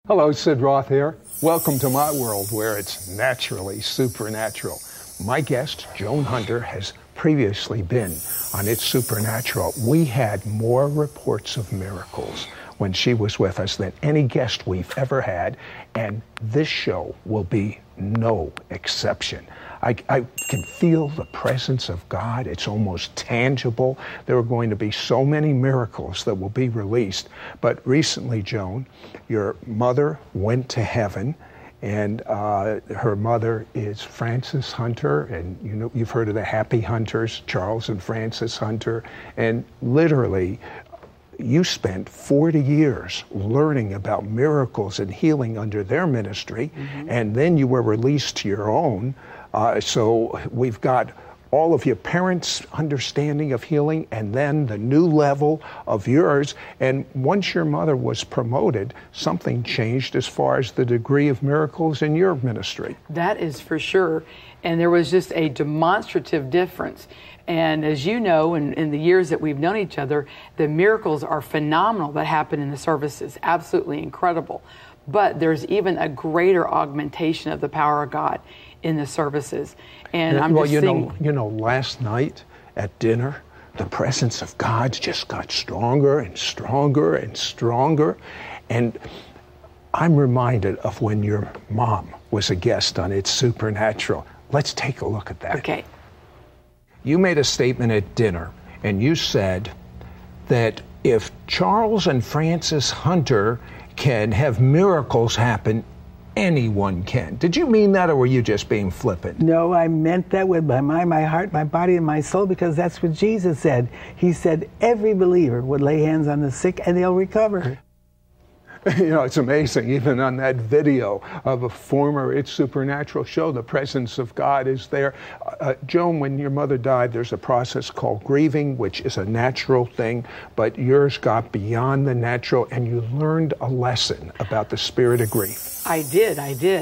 Hello, Sid Roth here. Welcome to my world where it's naturally supernatural. My guest, Joan Hunter, has previously been on It's Supernatural. We had more reports of miracles when she was with us than any guest we've ever had, and this show will be no exception. I can feel the presence of God. It's almost tangible. There are going to be so many miracles that will be released. But recently, Joan, your mother went to heaven, and her mother is Frances Hunter, and you know, you've heard of the Happy Hunters, Charles and Frances Hunter, and literally you spent 40 years learning about miracles and healing under their ministry, and then you were released to your own. So we've got all of your parents' understanding of healing and then the new level of yours. And once your mother was promoted, something changed as far as the degree of miracles in your ministry. That is for sure. And there was just a demonstrative difference. And as you know, in the years that we've known each other, the miracles are phenomenal that happen in the services, absolutely incredible. But there's even a greater augmentation of the power of God in the services. And I'm just seeing... You know, last night at dinner, the presence of God just got stronger and stronger and stronger. And I'm reminded of when your mom was a guest on It's Supernatural. Let's take a look at that. Okay. You made a statement at dinner, and you said that if Charles and Frances Hunter can have miracles happen, anyone can. Did you mean that, or were you just being flippant? No, I meant that with my mind, my heart, my body, and my soul, because that's what Jesus said. He said every believer would lay hands on the sick and they'll recover. You know, it's amazing. Even on that video of a former It's Supernatural show, the presence of God is there. Joan, when your mother died, there's a process called grieving, which is a natural thing, but yours got beyond the natural, and you learned a lesson about the spirit of grief. I did.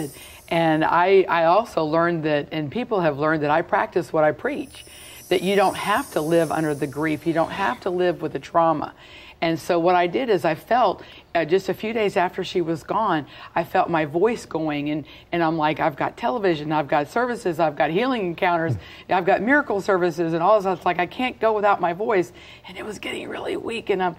And I also learned that, and people have learned that I practice what I preach, that you don't have to live under the grief. You don't have to live with the trauma. And so what I did is I felt, just a few days after she was gone, I felt my voice going, and I'm like, I've got television, I've got services, I've got healing encounters, I've got miracle services, and all this. It's like I can't go without my voice, and it was getting really weak, so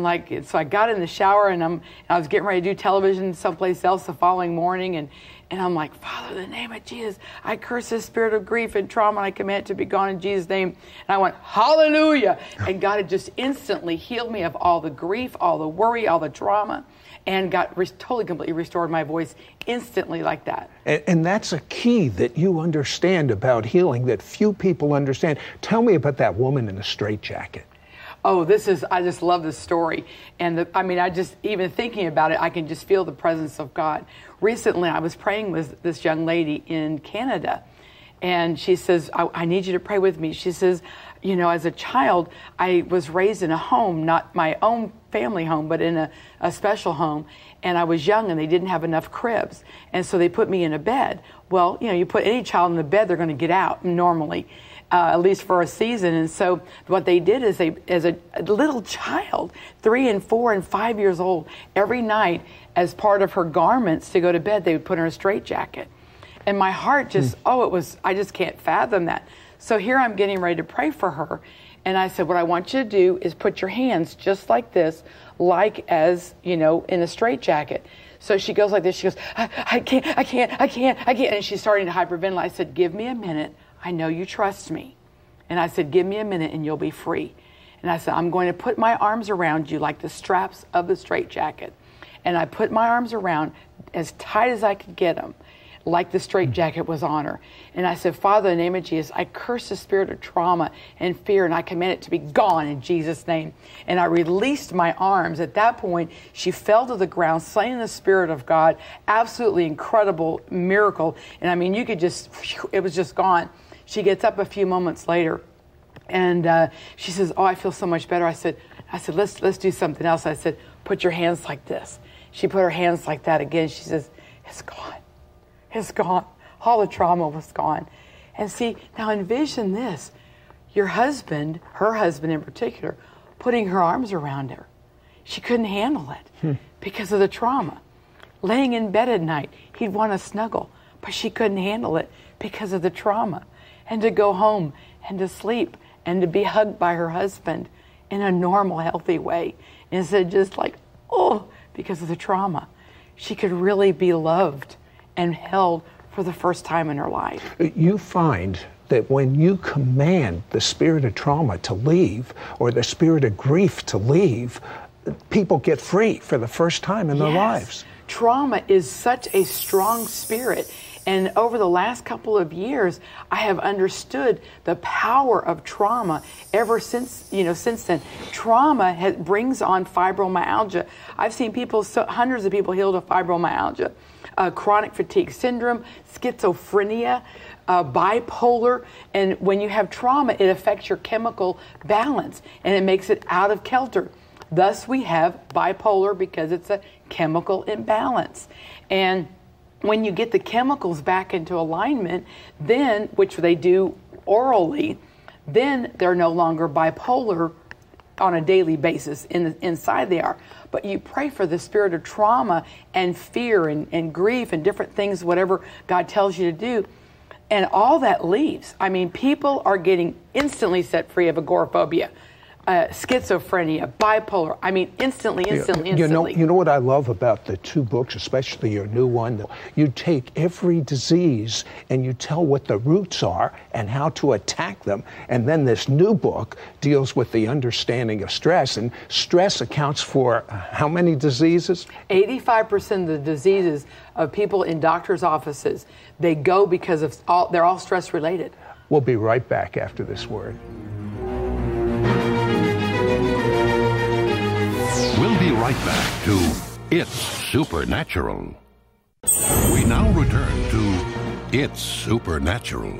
I got in the shower, and I was getting ready to do television someplace else the following morning, and I'm like, Father, in the name of Jesus, I curse this spirit of grief and trauma, and I command it to be gone in Jesus' name. And I went, hallelujah. And God had just instantly healed me of all the grief, all the worry, all the trauma, and totally, completely restored my voice instantly like that. And that's a key that you understand about healing that few people understand. Tell me about that woman in the straitjacket. Oh, I just love this story. And even thinking about it, I can just feel the presence of God. Recently, I was praying with this young lady in Canada, and she says, I need you to pray with me. She says, you know, as a child, I was raised in a home, not my own family home, but in a special home. And I was young, and they didn't have enough cribs. And so they put me in a bed. Well, you know, you put any child in the bed, they're going to get out normally. At least for a season. And so what they did is as a little child, 3 and 4 and 5 years old, every night as part of her garments to go to bed, they would put her in a straitjacket. And my heart just, I just can't fathom that. So here I'm getting ready to pray for her. And I said, what I want you to do is put your hands just like this, like as, you know, in a straitjacket. So she goes like this. She goes, I can't. And she's starting to hyperventilate. I said, give me a minute. I know you trust me. And I said, give me a minute and you'll be free. And I said, I'm going to put my arms around you like the straps of the straitjacket. And I put my arms around as tight as I could get them, like the straitjacket was on her. And I said, Father, in the name of Jesus, I curse the spirit of trauma and fear, and I command it to be gone in Jesus' name. And I released my arms. At that point, she fell to the ground, slain in the Spirit of God. Absolutely incredible miracle. And I mean, you could just, it was just gone. She gets up a few moments later, and she says, I feel so much better. I said, let's do something else. I said, put your hands like this. She put her hands like that again. She says, it's gone. It's gone. All the trauma was gone. And see, now envision this. Your husband, her husband in particular, putting her arms around her. She couldn't handle it because of the trauma. Laying in bed at night, he'd want to snuggle, but she couldn't handle it because of the trauma. And to go home and to sleep and to be hugged by her husband in a normal, healthy way, instead of just like, oh, because of the trauma. She could really be loved and held for the first time in her life. You find that when you command the spirit of trauma to leave or the spirit of grief to leave, people get free for the first time in their lives. Trauma is such a strong spirit. And over the last couple of years, I have understood the power of trauma ever since then. Trauma brings on fibromyalgia. I've seen people, hundreds of people healed of fibromyalgia, chronic fatigue syndrome, schizophrenia, bipolar. And when you have trauma, it affects your chemical balance and it makes it out of kilter. Thus, we have bipolar because it's a chemical imbalance. And when you get the chemicals back into alignment, then, which they do orally, then they're no longer bipolar on a daily basis. Inside they are. But you pray for the spirit of trauma and fear and grief and different things, whatever God tells you to do. And all that leaves. I mean, people are getting instantly set free of agoraphobia, schizophrenia, bipolar. I mean, instantly. You know what I love about the two books, especially your new one? You take every disease and you tell what the roots are and how to attack them. And then this new book deals with the understanding of stress. And stress accounts for how many diseases? 85% of the diseases of people in doctors' offices, they go because they're all stress related. We'll be right back after this word. We'll be right back to It's Supernatural. We now return to It's Supernatural.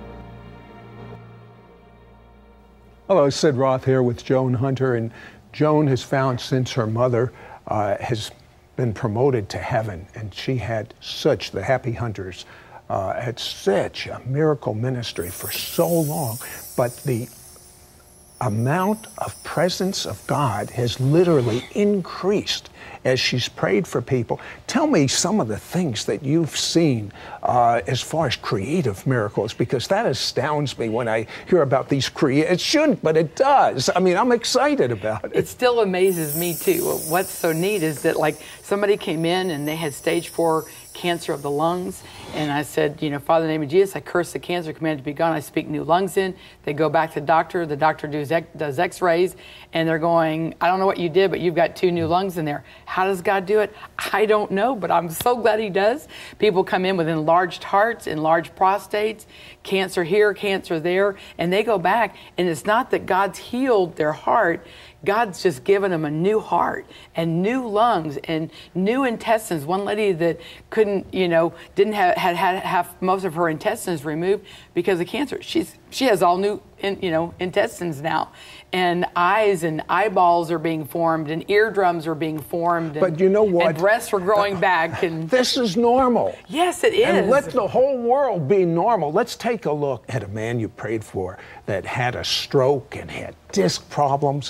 Hello, Sid Roth here with Joan Hunter, and Joan has found since her mother has been promoted to heaven, and she had the Happy Hunters had such a miracle ministry for so long, but the amount of presence of God has literally increased as she's prayed for people. Tell me some of the things that you've seen as far as creative miracles, because that astounds me when I hear about these it shouldn't, but it does. I mean, I'm excited about it. It still amazes me too. What's so neat is that like somebody came in and they had stage 4 cancer of the lungs, and I said, Father, in the name of Jesus, I curse the cancer, command it to be gone. I speak new lungs in. They go back to the doctor does x-rays, and they're going, I don't know what you did, but you've got 2 new lungs in there. How does God do it? I don't know, but I'm so glad he does. People come in with enlarged hearts, enlarged prostates, cancer here, cancer there, and they go back, and it's not that God's healed their heart. God's just given them a new heart and new lungs and new intestines. One lady that couldn't, didn't have most of her intestines removed because of cancer. She has all new, intestines now, and eyes and eyeballs are being formed, and eardrums are being formed. But you know what? And breasts are growing back. And this is normal. Yes, it is. And let the whole world be normal. Let's take a look at a man you prayed for that had a stroke and had disc problems.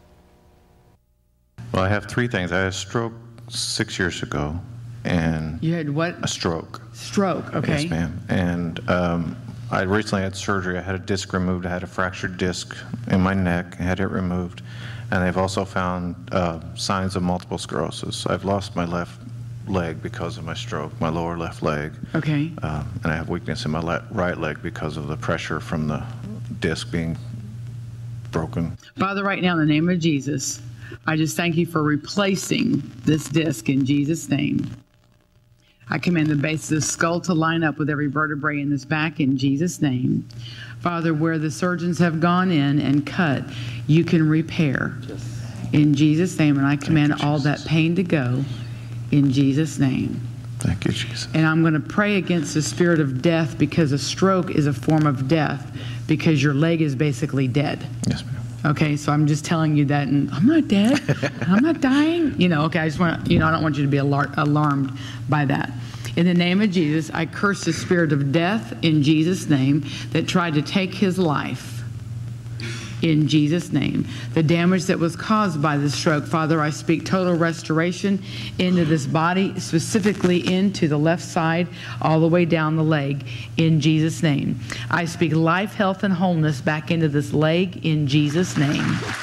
Well, I have 3 things. I had a stroke 6 years ago, and you had what? A stroke. Stroke. Okay. Yes, ma'am. And I recently had surgery. I had a disc removed. I had a fractured disc in my neck. I had it removed, and they've also found signs of multiple sclerosis. I've lost my left leg because of my stroke, my lower left leg. Okay. And I have weakness in my right leg because of the pressure from the disc being broken. Father, right now in the name of Jesus, I just thank you for replacing this disc in Jesus' name. I command the base of the skull to line up with every vertebrae in this back in Jesus' name. Father, where the surgeons have gone in and cut, you can repair in Jesus' name. And I command all that pain to go in Jesus' name. Thank you, Jesus. And I'm going to pray against the spirit of death, because a stroke is a form of death, because your leg is basically dead. Yes, ma'am. Okay, so I'm just telling you that, and I'm not dead. I'm not dying. Okay, I just want to, I don't want you to be alarmed by that. In the name of Jesus, I curse the spirit of death in Jesus' name that tried to take his life. in Jesus' name. The damage that was caused by the stroke, Father, I speak total restoration into this body, specifically into the left side, all the way down the leg, in Jesus' name. I speak life, health, and wholeness back into this leg, in Jesus' name.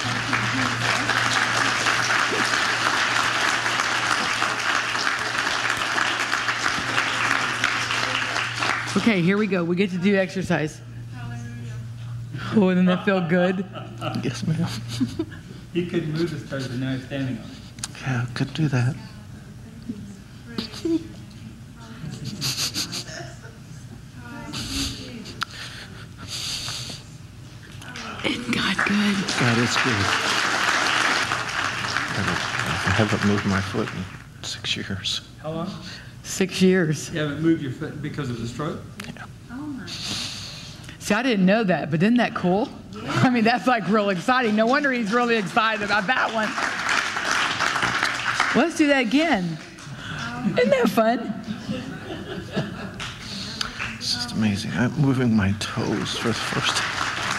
Okay, here we go. We get to do exercise. Oh, doesn't that feel good? Yes, ma'am. He couldn't move his toes, but now he's standing on it. Yeah, I could do that. Isn't God good? God is good. I haven't moved my foot in 6 years. How long? 6 years. You haven't moved your foot because of the stroke? Yeah. See, I didn't know that, but isn't that cool? I mean, that's like real exciting. No wonder he's really excited about that one. Let's do that again. Isn't that fun? It's just amazing. I'm moving my toes for the first time.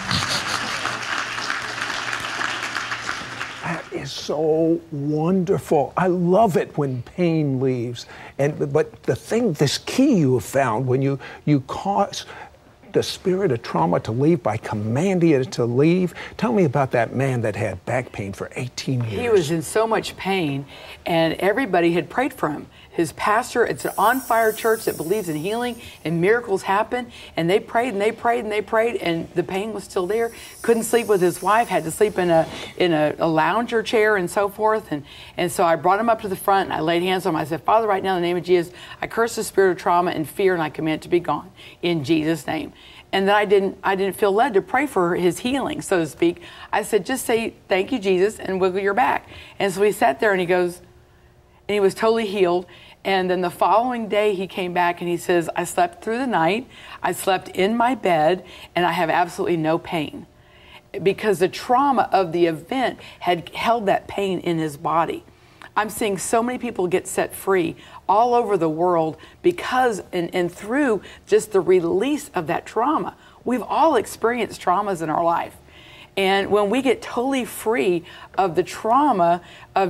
That is so wonderful. I love it when pain leaves. But this key you have found when you cause the spirit of trauma to leave by commanding it to leave. Tell me about that man that had back pain for 18 years. He was in so much pain, and everybody had prayed for him. His pastor, it's an on-fire church that believes in healing and miracles happen, and they prayed and they prayed and they prayed, and the pain was still there. Couldn't sleep with his wife, had to sleep in a lounger chair and so forth. And so I brought him up to the front, and I laid hands on him. I said, Father, right now in the name of Jesus, I curse the spirit of trauma and fear, and I command it to be gone in Jesus' name. And then I didn't feel led to pray for his healing, so to speak. I said, just say, thank you, Jesus, and wiggle your back. And so he sat there and he goes, and he was totally healed. And then the following day he came back and he says, I slept through the night, I slept in my bed, and I have absolutely no pain. Because the trauma of the event had held that pain in his body. I'm seeing so many people get set free all over the world because and through just the release of that trauma. We've all experienced traumas in our life. And when we get totally free of the trauma of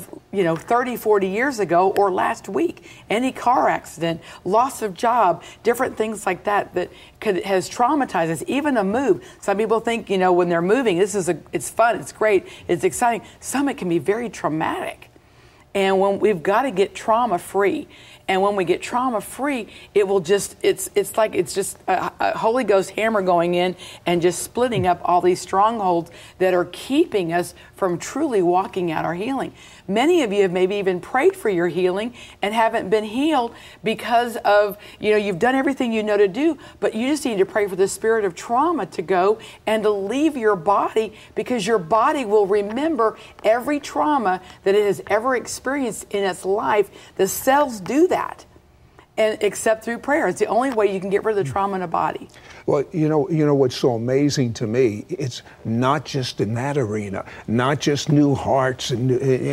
30, 40 years ago or last week, any car accident, loss of job, different things like that has traumatized us, even a move. Some people think, when they're moving, it's fun, it's great, it's exciting. Some it can be very traumatic. And when we've got to get trauma free. And when we get trauma free, it will just, it's just a Holy Ghost hammer going in and just splitting up all these strongholds that are keeping us from truly walking out our healing. Many of you have maybe even prayed for your healing and haven't been healed because of, you've done everything you know to do, but you just need to pray for the spirit of trauma to go and to leave your body, because your body will remember every trauma that it has ever experienced in its life. The cells do that. And except through prayer. It's the only way you can get rid of the trauma in a body. Well, you know what's so amazing to me? It's not just in that arena, not just new hearts and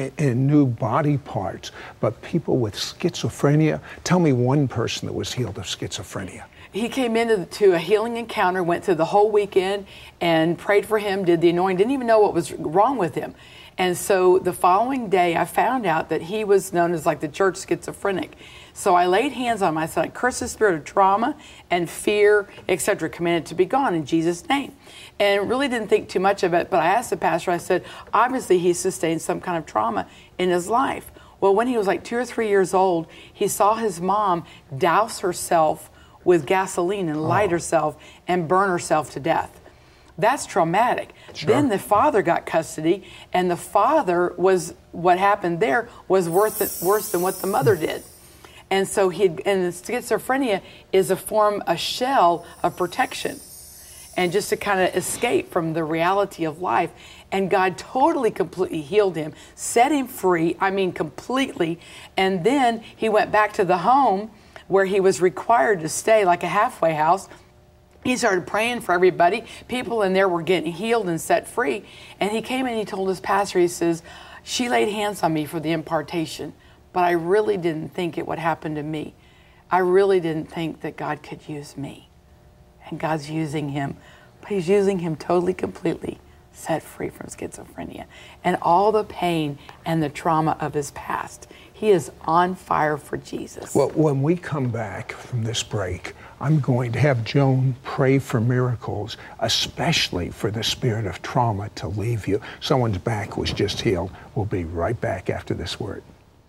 new body parts, but people with schizophrenia. Tell me one person that was healed of schizophrenia. He came into a healing encounter, went through the whole weekend and prayed for him, did the anointing, didn't even know what was wrong with him. And so the following day, I found out that he was known as like the church schizophrenic. So I laid hands on him. I said, I curse the spirit of trauma and fear, etc., commanded to be gone in Jesus' name. And really didn't think too much of it, but I asked the pastor, I said, obviously he sustained some kind of trauma in his life. Well, when he was like 2 or 3 years old, he saw his mom douse herself with gasoline and light herself and burn herself to death. That's traumatic. Sure. Then the father got custody, and the father what happened there was worse than what the mother did. And so and the schizophrenia is a shell of protection, and just to kind of escape from the reality of life. And God totally, completely healed him, set him free, completely. And then he went back to the home where he was required to stay, like a halfway house. He started praying for everybody. People in there were getting healed and set free. And he came in and he told his pastor, he says, she laid hands on me for the impartation, but I really didn't think it would happen to me. I really didn't think that God could use me. And God's using him, but he's using him totally, completely set free from schizophrenia and all the pain and the trauma of his past. He is on fire for Jesus. Well, when we come back from this break, I'm going to have Joan pray for miracles, especially for the spirit of trauma to leave you. Someone's back was just healed. We'll be right back after this word.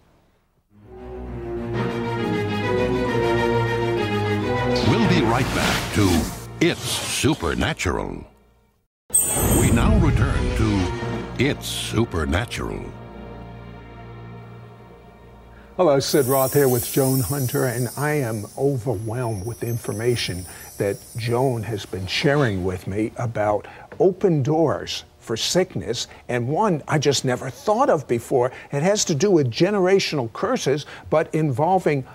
We'll be right back to It's Supernatural. We now return to It's Supernatural. Hello, Sid Roth here with Joan Hunter, and I am overwhelmed with the information that Joan has been sharing with me about open doors for sickness, and one I just never thought of before. It has to do with generational curses, but involving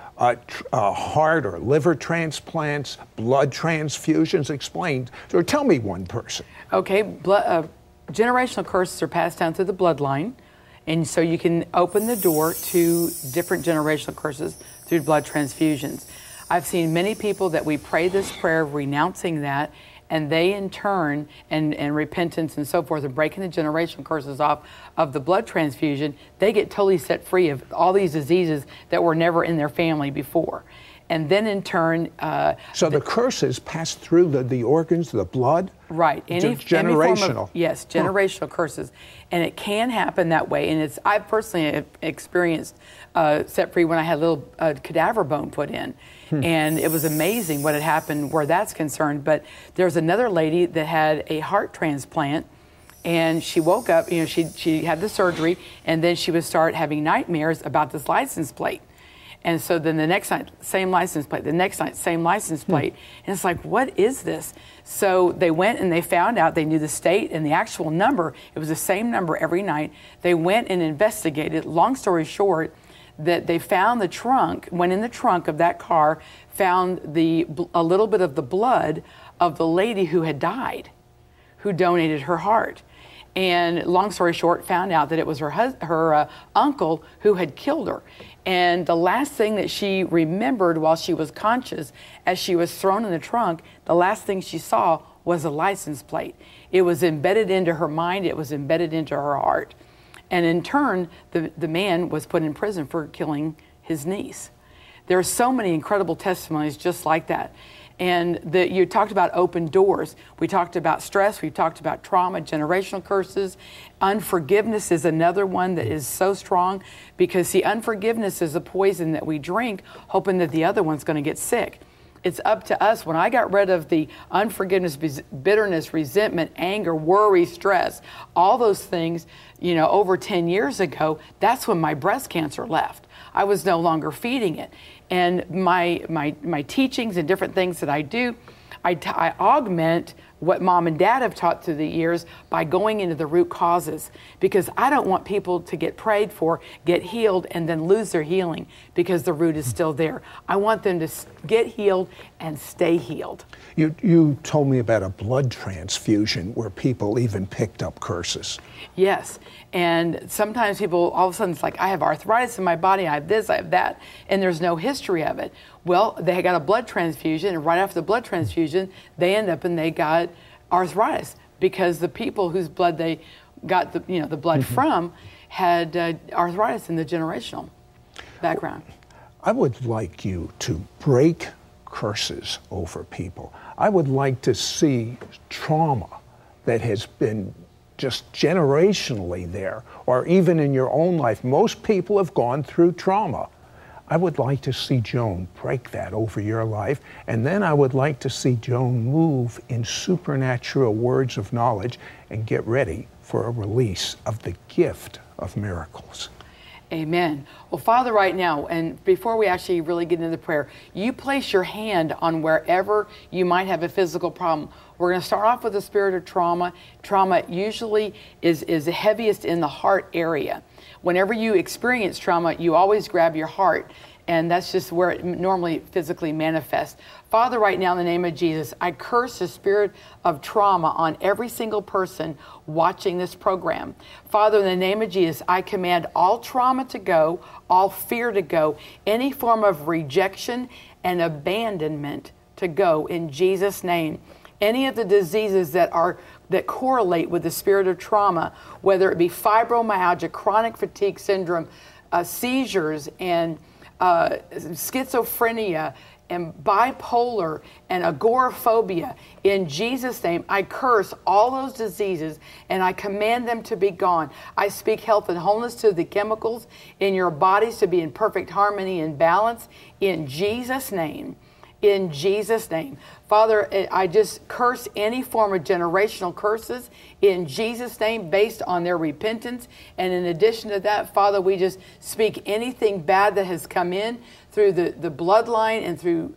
heart or liver transplants, blood transfusions. Explained. So tell me one person. Okay, generational curses are passed down through the bloodline. And so you can open the door to different generational curses through blood transfusions. I've seen many people that we pray this prayer renouncing that, and they in turn, and repentance and so forth, and breaking the generational curses off of the blood transfusion, they get totally set free of all these diseases that were never in their family before. And then in turn... so the curses pass through the organs, the blood? Right. Generational. Yes, generational curses. And it can happen that way. And I personally experienced set free when I had a little cadaver bone put in. And it was amazing what had happened where that's concerned. But there was another lady that had a heart transplant. And she woke up, she had the surgery, and then she would start having nightmares about this license plate. And so then the next night, same license plate. The next night, same license plate. And it's like, what is this? So they went and they found out, they knew the state and the actual number. It was the same number every night. They went and investigated. Long story short, that they found the trunk, went in the trunk of that car, found a little bit of the blood of the lady who had died, who donated her heart. And long story short, found out that it was her uncle who had killed her. And the last thing that she remembered while she was conscious, as she was thrown in the trunk, the last thing she saw was a license plate. It was embedded into her mind. It was embedded into her heart. And in turn, the man was put in prison for killing his niece. There are so many incredible testimonies just like that. And you talked about open doors. We talked about stress. We talked about trauma, generational curses. Unforgiveness is another one that is so strong because, see, unforgiveness is a poison that we drink hoping that the other one's going to get sick. It's up to us. When I got rid of the unforgiveness, bitterness, resentment, anger, worry, stress, all those things, over 10 years ago, that's when my breast cancer left. I was no longer feeding it. And my teachings and different things that I do, I augment what mom and dad have taught through the years by going into the root causes, because I don't want people to get prayed for, get healed, and then lose their healing because the root is still there. I want them to get healed and stay healed. You told me about a blood transfusion where people even picked up curses. Yes, and sometimes people, all of a sudden, it's like, I have arthritis in my body, I have this, I have that, and there's no history of it. Well, they got a blood transfusion, and right after the blood transfusion, they end up and they got arthritis because the people whose blood they got the blood from had arthritis in the generational background. I would like you to break curses over people. I would like to see trauma that has been just generationally there, or even in your own life. Most people have gone through trauma. I would like to see Joan break that over your life, and then I would like to see Joan move in supernatural words of knowledge and get ready for a release of the gift of miracles. Amen. Well, Father, right now, and before we actually really get into the prayer, you place your hand on wherever you might have a physical problem. We're going to start off with the spirit of trauma. Trauma usually is heaviest in the heart area. Whenever you experience trauma, you always grab your heart, and that's just where it normally physically manifests. Father, right now in the name of Jesus, I curse the spirit of trauma on every single person watching this program. Father, in the name of Jesus, I command all trauma to go, all fear to go, any form of rejection and abandonment to go in Jesus' name. any of the diseases that correlate with the spirit of trauma, whether it be fibromyalgia, chronic fatigue syndrome, seizures, and schizophrenia, and bipolar, and agoraphobia. In Jesus' name, I curse all those diseases and I command them to be gone. I speak health and wholeness to the chemicals in your bodies to be in perfect harmony and balance in Jesus' name. In Jesus' name. Father, I just curse any form of generational curses in Jesus' name based on their repentance. And in addition to that, Father, we just speak anything bad that has come in through the bloodline and through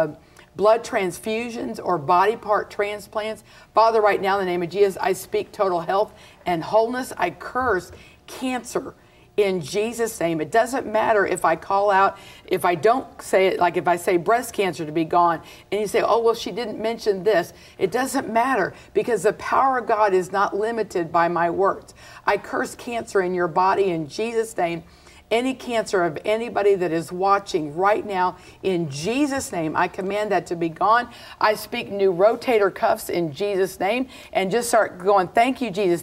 blood transfusions or body part transplants. Father, right now in the name of Jesus, I speak total health and wholeness. I curse cancer in Jesus' name. It doesn't matter if I call out, if I don't say it, like if I say breast cancer to be gone, and you say, oh, well, she didn't mention this. It doesn't matter because the power of God is not limited by my words. I curse cancer in your body in Jesus' name. Any cancer of anybody that is watching right now, in Jesus' name, I command that to be gone. I speak new rotator cuffs in Jesus' name and just start going, thank you, Jesus,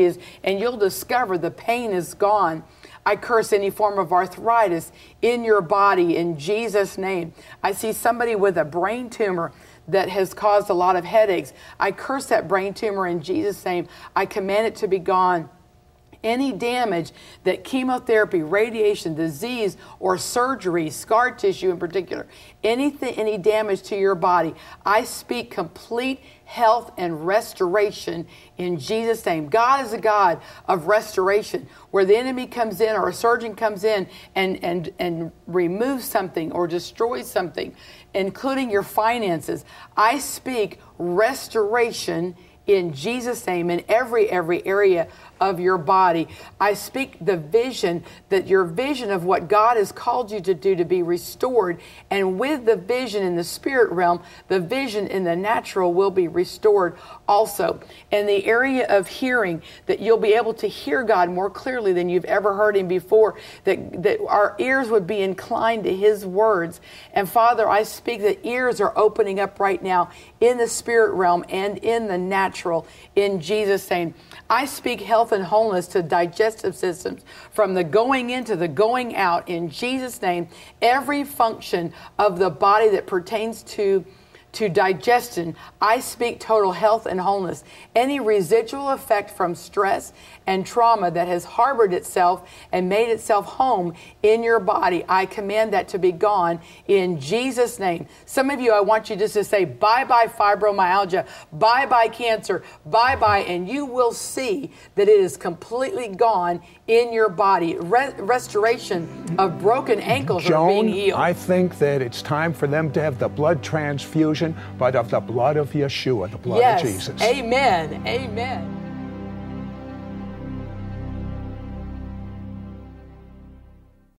and you'll discover the pain is gone. I curse any form of arthritis in your body in Jesus' name. I see somebody with a brain tumor that has caused a lot of headaches. I curse that brain tumor in Jesus' name. I command it to be gone. Any damage that chemotherapy, radiation, disease, or surgery, scar tissue in particular, any damage to your body, I speak complete health and restoration in Jesus' name. God is a God of restoration. Where the enemy comes in or a surgeon comes in and removes something or destroys something, including your finances, I speak restoration in Jesus' name in every area of your body. I speak the vision, that your vision of what God has called you to do to be restored. And with the vision in the spirit realm, the vision in the natural will be restored also. In the area of hearing, that you'll be able to hear God more clearly than you've ever heard him before, that our ears would be inclined to his words. And Father, I speak that ears are opening up right now in the spirit realm and in the natural in Jesus' name. I speak health and wholeness to digestive systems from the going in to the going out in Jesus' name. Every function of the body that pertains to digestion, I speak total health and wholeness. Any residual effect from stress and trauma that has harbored itself and made itself home in your body, I command that to be gone in Jesus' name. Some of you, I want you just to say, bye-bye fibromyalgia, bye-bye cancer, bye-bye, and you will see that it is completely gone in your body. Restoration of broken ankles are being healed. I think that it's time for them to have the blood transfusion, but of the blood of Yeshua, the blood of Jesus. Amen. Amen.